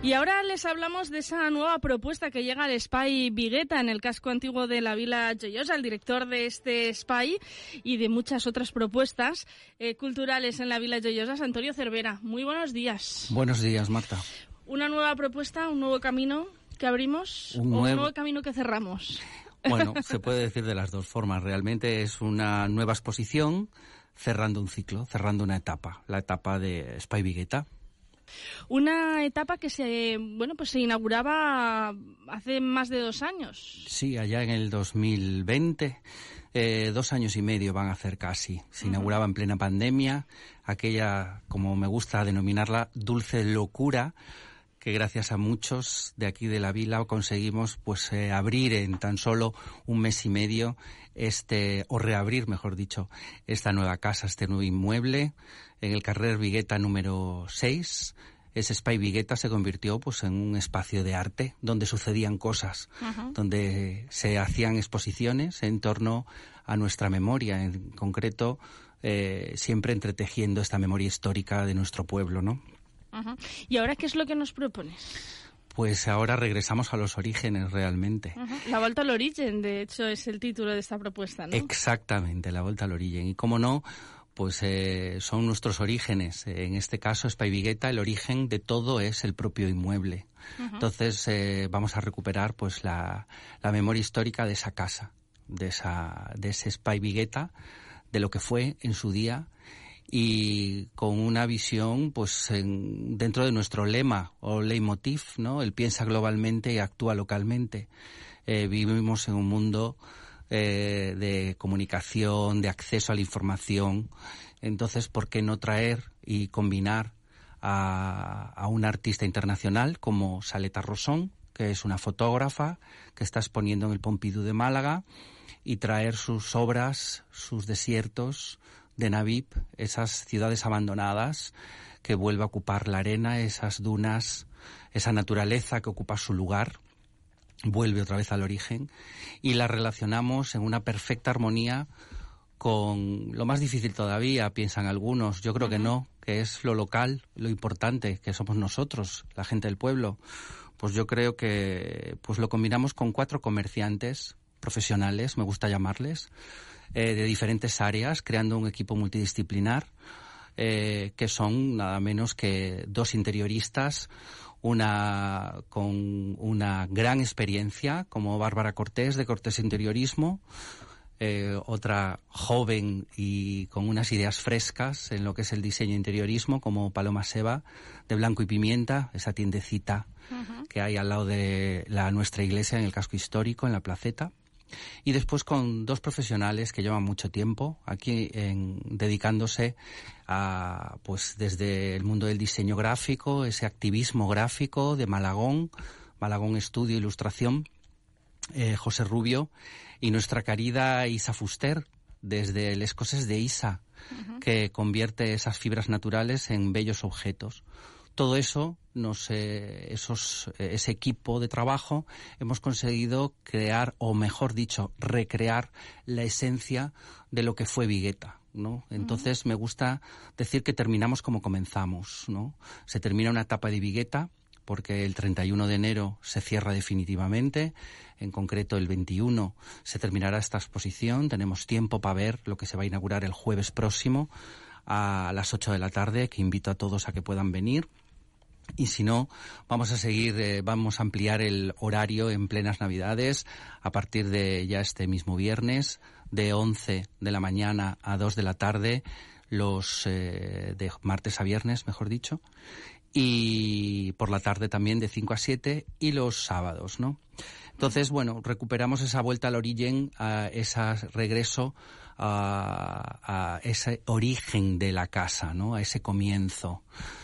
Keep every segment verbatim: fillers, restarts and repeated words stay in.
Y ahora les hablamos de esa nueva propuesta que llega al Espai Vigueta en el casco antiguo de la Vila Joiosa, el director de este Espai y de muchas otras propuestas eh, culturales en la Vila Joiosa, Antonio Cervera. Muy buenos días. Buenos días, Marta. Una nueva propuesta, un nuevo camino que abrimos un o nuevo... un nuevo camino que cerramos. Bueno, se puede decir de las dos formas. Realmente es una nueva exposición cerrando un ciclo, cerrando una etapa, la etapa de Espai Vigueta. Una etapa que se, bueno, pues se inauguraba hace más de dos años. Sí, allá en el dos mil veinte, eh, dos años y medio van a hacer casi. Se uh-huh. inauguraba en plena pandemia, aquella, como me gusta denominarla, dulce locura, que gracias a muchos de aquí de la vila conseguimos pues eh, abrir en tan solo un mes y medio este, o reabrir, mejor dicho, esta nueva casa, este nuevo inmueble en el carrer Vigueta número seis. Ese Espai Vigueta se convirtió pues en un espacio de arte donde sucedían cosas, uh-huh. donde se hacían exposiciones en torno a nuestra memoria, en concreto eh, siempre entretejiendo esta memoria histórica de nuestro pueblo, ¿no? Uh-huh. ¿Y ahora qué es lo que nos propones? Pues ahora regresamos a los orígenes realmente. Uh-huh. La Volta al Origen, de hecho, es el título de esta propuesta, ¿no? Exactamente, la Volta al Origen. Y cómo no, pues eh, son nuestros orígenes. En este caso, Espai Vigueta, el origen de todo es el propio inmueble. Uh-huh. Entonces eh, vamos a recuperar pues la, la memoria histórica de esa casa, de esa de ese Espai Vigueta, de lo que fue en su día, y con una visión pues en, dentro de nuestro lema o leitmotiv, ¿no? El piensa globalmente y actúa localmente. Eh, vivimos en un mundo eh, de comunicación, de acceso a la información. Entonces, ¿por qué no traer y combinar a, a una artista internacional como Saleta Rosón, que es una fotógrafa que está exponiendo en el Pompidou de Málaga, y traer sus obras, sus desiertos de Navip, esas ciudades abandonadas que vuelve a ocupar la arena, esas dunas, esa naturaleza que ocupa su lugar, vuelve otra vez al origen, y la relacionamos en una perfecta armonía con lo más difícil todavía, piensan algunos. Yo creo uh-huh. que no, que es lo local, lo importante, que somos nosotros, la gente del pueblo. Pues yo creo que pues lo combinamos con cuatro comerciantes profesionales, me gusta llamarles, eh, de diferentes áreas, creando un equipo multidisciplinar, eh, que son nada menos que dos interioristas, una con una gran experiencia, como Bárbara Cortés, de Cortés Interiorismo, eh, otra joven y con unas ideas frescas en lo que es el diseño interiorismo, como Paloma Seba, de Blanco y Pimienta, esa tiendecita uh-huh. que hay al lado de la nuestra iglesia en el casco histórico, en la placeta. Y después con dos profesionales que llevan mucho tiempo aquí en, dedicándose a, pues desde el mundo del diseño gráfico, ese activismo gráfico de Malagón, Malagón Estudio Ilustración, eh, José Rubio, y nuestra querida Isa Fuster, desde el Escocés de Isa, uh-huh. que convierte esas fibras naturales en bellos objetos. Todo eso, nos, eh, esos, eh, ese equipo de trabajo, hemos conseguido crear, o mejor dicho, recrear la esencia de lo que fue Vigueta, ¿no? Entonces uh-huh. me gusta decir que terminamos como comenzamos, ¿no? Se termina una etapa de Vigueta, porque el treinta y uno de enero se cierra definitivamente, en concreto el veintiuno se terminará esta exposición, tenemos tiempo para ver lo que se va a inaugurar el jueves próximo a las ocho de la tarde, que invito a todos a que puedan venir. Y si no, vamos a seguir, eh, vamos a ampliar el horario en plenas Navidades a partir de ya este mismo viernes, de once de la mañana a dos de la tarde, los eh, de martes a viernes, mejor dicho, y por la tarde también de cinco a siete, y los sábados, ¿no? Entonces, bueno, recuperamos esa vuelta al origen, a ese regreso a, a ese origen de la casa, ¿no? A ese comienzo.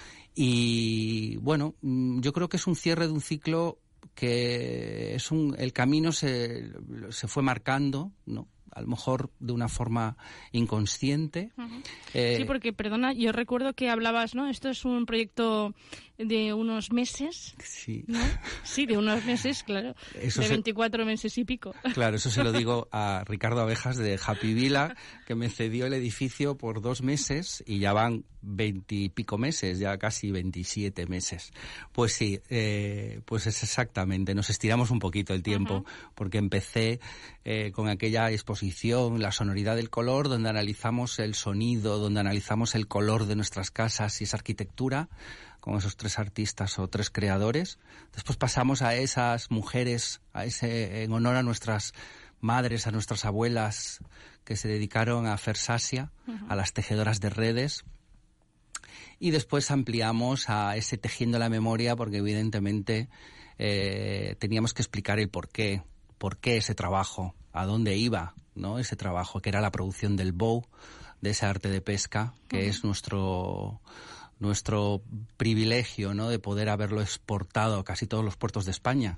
Y bueno, yo creo que es un cierre de un ciclo que es un, el camino se, se fue marcando, ¿no? a lo mejor de una forma inconsciente. Uh-huh. Eh, sí, porque, perdona, yo recuerdo que hablabas, ¿no? Esto es un proyecto de unos meses. Sí. ¿No? Sí, de unos meses, claro. Eso de se... veinticuatro meses y pico. Claro, eso se lo digo a Ricardo Abejas de Happy Vila, que me cedió el edificio por dos meses y ya van veintipico meses, ya casi veintisiete meses. Pues sí, eh, pues es exactamente, nos estiramos un poquito el tiempo, uh-huh. porque empecé eh, con aquella exposición, la sonoridad del color, donde analizamos el sonido, donde analizamos el color de nuestras casas y esa arquitectura, con esos tres artistas o tres creadores. Después pasamos a esas mujeres, a ese, en honor a nuestras madres, a nuestras abuelas, que se dedicaron a hacer sasia, uh-huh. a las tejedoras de redes. Y después ampliamos a ese tejiendo la memoria, porque evidentemente eh, teníamos que explicar el porqué, por qué ese trabajo, a dónde iba, ¿no? Ese trabajo, que era la producción del bow, de ese arte de pesca, que uh-huh. es nuestro nuestro privilegio, ¿no? De poder haberlo exportado a casi todos los puertos de España.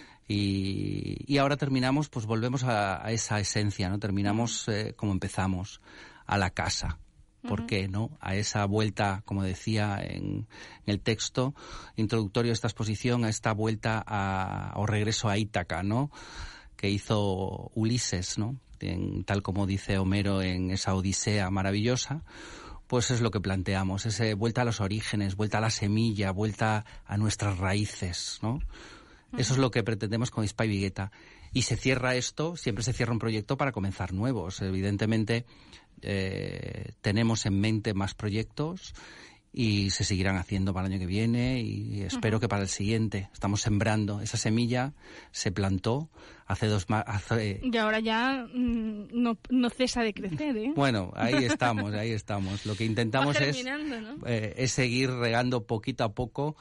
Y, y ahora terminamos, pues volvemos a, a esa esencia, ¿no? Terminamos eh, como empezamos, a la casa. ¿Por uh-huh. qué, no? A esa vuelta, como decía en, en el texto introductorio de esta exposición, a esta vuelta a, o regreso a Ítaca, ¿no? Que hizo Ulises, ¿no? En, tal como dice Homero en esa Odisea maravillosa. Pues es lo que planteamos, ese vuelta a los orígenes, vuelta a la semilla, vuelta a nuestras raíces, ¿no? Uh-huh. Eso es lo que pretendemos con Espai Vigueta. Y se cierra esto, siempre se cierra un proyecto para comenzar nuevos. Evidentemente eh, tenemos en mente más proyectos y se seguirán haciendo para el año que viene y espero uh-huh. que para el siguiente. Estamos sembrando. Esa semilla se plantó hace dos... Ma- hace... Y ahora ya mmm, no, no cesa de crecer, ¿eh? Bueno, ahí estamos, ahí estamos. Lo que intentamos es, ¿no? eh, es seguir regando poquito a poco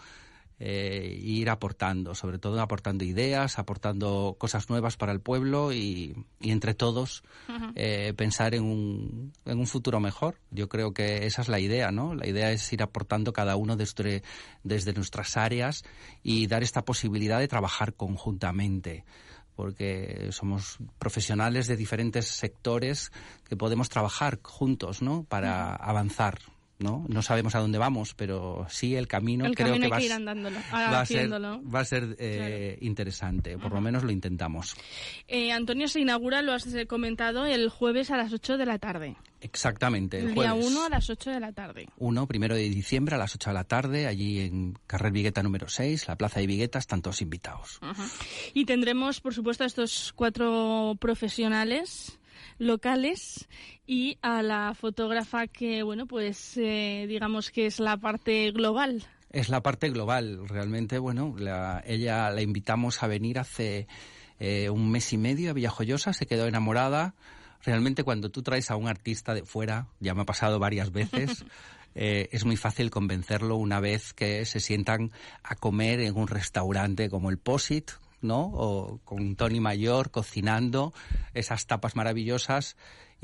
eh, e ir aportando, sobre todo aportando ideas, aportando cosas nuevas para el pueblo y, y entre todos uh-huh. eh, pensar en un, en un futuro mejor. Yo creo que esa es la idea, ¿no? La idea es ir aportando cada uno desde, desde nuestras áreas y dar esta posibilidad de trabajar conjuntamente, porque somos profesionales de diferentes sectores que podemos trabajar juntos, ¿no? Para uh-huh. avanzar. ¿No? No sabemos a dónde vamos, pero sí el camino el creo camino que hay va, que ir andándolo, va a ser, va a ser eh, claro. interesante, por uh-huh. lo menos lo intentamos. Eh, Antonio, se inaugura, lo has comentado, el jueves a las ocho de la tarde. Exactamente, el, el jueves. día uno a las ocho de la tarde. uno, primero de diciembre a las ocho de la tarde, allí en Carrer Vigueta número seis, la Plaza de Vigueta, están todos invitados. Uh-huh. Y tendremos, por supuesto, a estos cuatro profesionales locales y a la fotógrafa que, bueno, pues eh, digamos que es la parte global. Es la parte global, realmente, bueno, la, ella la invitamos a venir hace eh, un mes y medio a Villajoyosa, se quedó enamorada. Realmente cuando tú traes a un artista de fuera, ya me ha pasado varias veces, eh, es muy fácil convencerlo una vez que se sientan a comer en un restaurante como el Posit, ¿no? O con Tony Mayor cocinando esas tapas maravillosas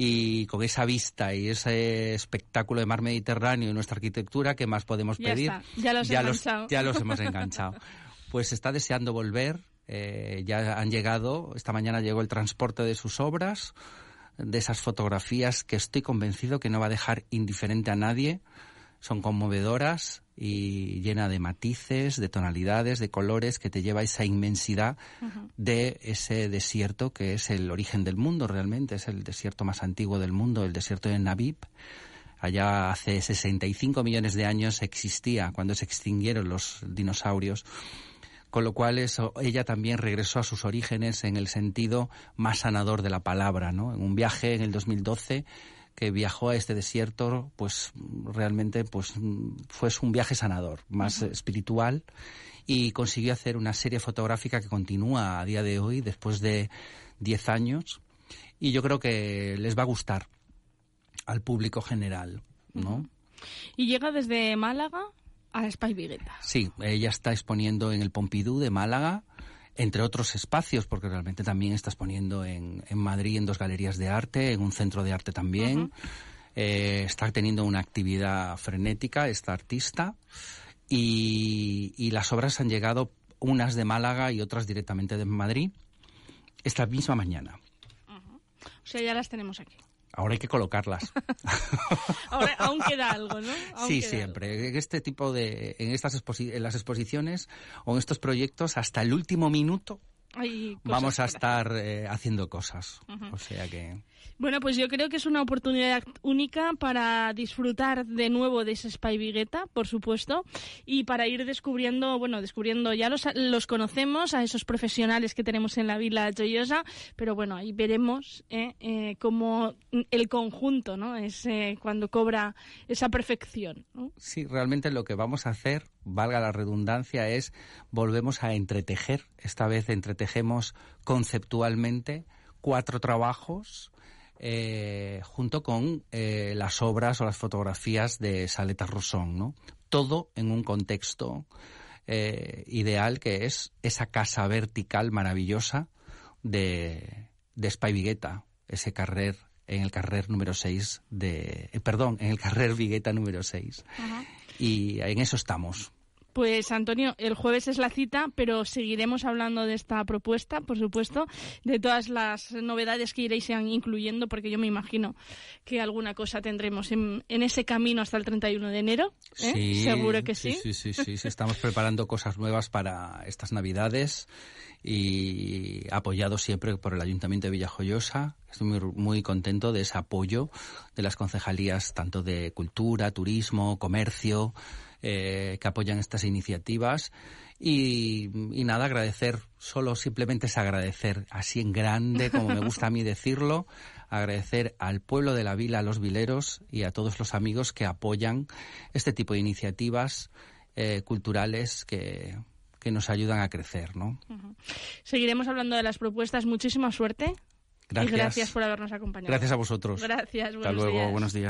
y con esa vista y ese espectáculo de mar Mediterráneo y nuestra arquitectura, ¿qué más podemos ya pedir? Está. Ya los ya he los, enganchado. ya los hemos enganchado. Pues está deseando volver, eh, ya han llegado, esta mañana llegó el transporte de sus obras, de esas fotografías que estoy convencido que no va a dejar indiferente a nadie. Son conmovedoras y llena de matices, de tonalidades, de colores, que te lleva a esa inmensidad uh-huh. de ese desierto que es el origen del mundo realmente, es el desierto más antiguo del mundo, el desierto de Namib. Allá hace sesenta y cinco millones de años existía, cuando se extinguieron los dinosaurios. Con lo cual eso, ella también regresó a sus orígenes en el sentido más sanador de la palabra, ¿no? En un viaje en el dos mil doce que viajó a este desierto, pues realmente pues fue un viaje sanador, más uh-huh. espiritual, y consiguió hacer una serie fotográfica que continúa a día de hoy, después de diez años, y yo creo que les va a gustar al público general, ¿no? Uh-huh. ¿Y llega desde Málaga a Espai Vigueta? Sí, ella está exponiendo en el Pompidou de Málaga, entre otros espacios, porque realmente también está exponiendo en, en Madrid en dos galerías de arte, en un centro de arte también. Uh-huh. Eh, está teniendo una actividad frenética esta artista y, y las obras han llegado, unas de Málaga y otras directamente de Madrid, esta misma mañana. Uh-huh. O sea, ya las tenemos aquí. Ahora hay que colocarlas. Ahora aún queda algo, ¿no? Aún sí, queda siempre. Algo. En este tipo de, en estas exposi- en las exposiciones o en estos proyectos, hasta el último minuto vamos a estar eh, haciendo cosas. Uh-huh. O sea que... Bueno, pues yo creo que es una oportunidad única para disfrutar de nuevo de ese Espai Vigueta, por supuesto, y para ir descubriendo, bueno, descubriendo, ya los, los conocemos, a esos profesionales que tenemos en la Vila Joiosa, pero bueno, ahí veremos eh, eh, cómo el conjunto, ¿no? Es eh, cuando cobra esa perfección, ¿no? Sí, realmente lo que vamos a hacer, valga la redundancia, es volvemos a entretejer, esta vez entretejemos conceptualmente cuatro trabajos Eh, junto con eh, las obras o las fotografías de Saleta Rosón, ¿no? Todo en un contexto eh, ideal que es esa casa vertical maravillosa de, de Espai Vigueta, ese carrer, en el carrer número seis de... Eh, perdón, en el carrer Vigueta número seis. Uh-huh. Y en eso estamos. Pues, Antonio, el jueves es la cita, pero seguiremos hablando de esta propuesta, por supuesto, de todas las novedades que iréis incluyendo, porque yo me imagino que alguna cosa tendremos en, en ese camino hasta el treinta y uno de enero. ¿eh? Sí, seguro que sí. Sí, sí, sí, sí, sí. Estamos preparando cosas nuevas para estas Navidades y apoyado siempre por el Ayuntamiento de Villajoyosa. Estoy muy, muy contento de ese apoyo de las concejalías, tanto de Cultura, Turismo, Comercio, Eh, que apoyan estas iniciativas y, y nada, agradecer, solo simplemente es agradecer, así en grande, como me gusta a mí decirlo, agradecer al pueblo de la vila, a los vileros y a todos los amigos que apoyan este tipo de iniciativas eh, culturales que, que nos ayudan a crecer, ¿no? Uh-huh. Seguiremos hablando de las propuestas, muchísima suerte. Gracias. Y gracias por habernos acompañado. Gracias a vosotros. Gracias, buenos Hasta luego, días. buenos días.